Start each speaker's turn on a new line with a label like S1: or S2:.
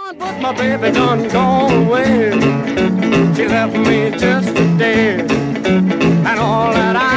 S1: But my baby done gone away. She left me just today, and all that I